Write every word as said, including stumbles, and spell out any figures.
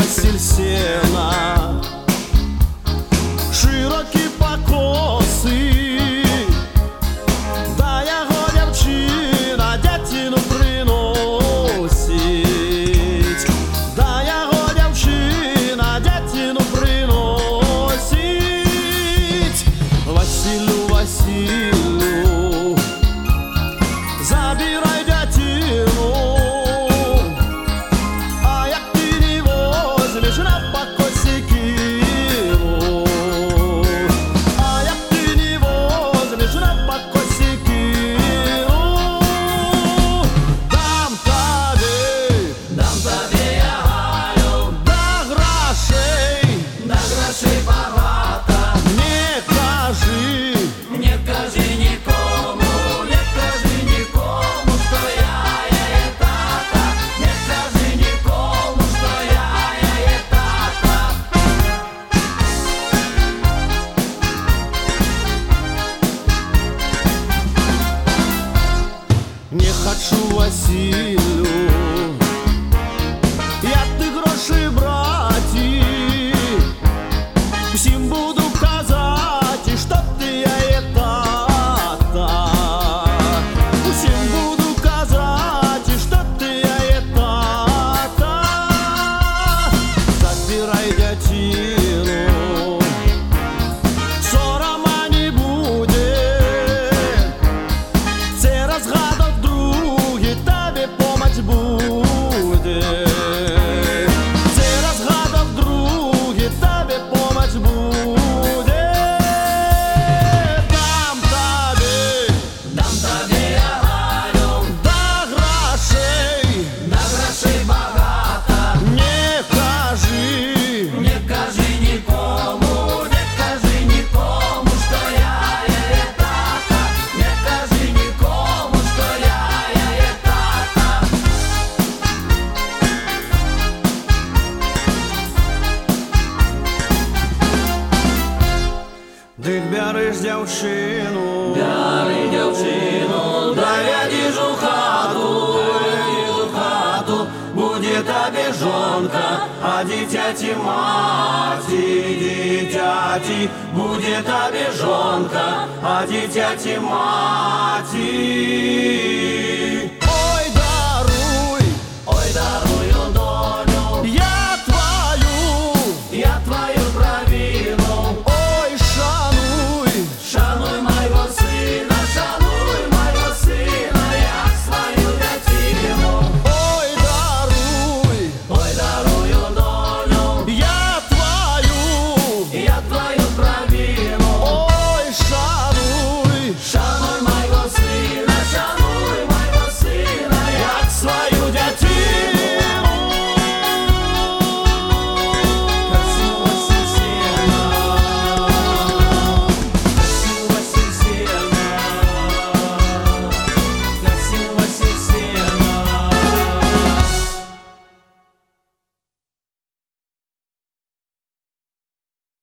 постіль сена, широкі покоси, та його дівчина дятину приносить, та його дівчина дятину приносить. Василю, Василю, забирай дятину, а як ти не возьмеш на покосі кину, а як ти не возьмеш на покосі кину, дам тобі, Дам тобі я Галю, да грошей, да грошей багато. не кажи, Не кажи нікому, не кажи нікому, що я є тата. Не кажи нікому, що я є тата. не хочу, Василю, я ти гроші брати, всім буду казати, що ти є тата, всім буду казати, що ти є тата. Забирай дятину, сорома не буде, це розгадок другий, тобі помочь буде, це розгадок другий, тобі помочь буде. Дам тобі, Дам тобі я Галю, да грошей, да грошей багато. не кажи, Не кажи нікому, не кажи нікому, що я є тата. Не кажи нікому, що я є тата. ти береш дівчину, Бери дівчину, дай я діжу хату, я діжу хату, буде тобі жонка, а дитяті маті, дитяті, буде тобі жонка, а дитяті маті. ой, даруй, Ой, даруй.